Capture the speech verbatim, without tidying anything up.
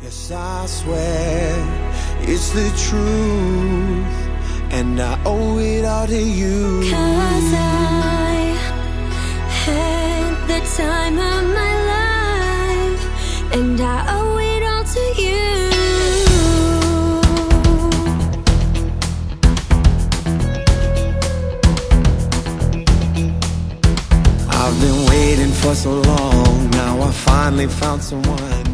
Yes, I swear it's the truth, and I owe it all to you. 'Cause I had the time of my life, and I owe it all to you. I've been waiting for so long, now I finally found someone